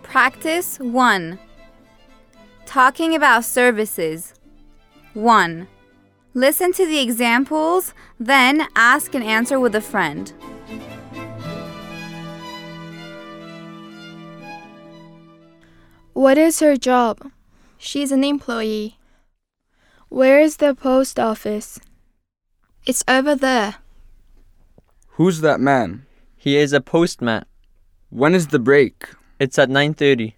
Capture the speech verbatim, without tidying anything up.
Practice one. Talking about services. one. Listen to the examples, then ask and answer with a friend. What is her job? She's an employee. Where is the post office? It's over there. Who's that man? He is a postman. When is the break? It's at nine thirty.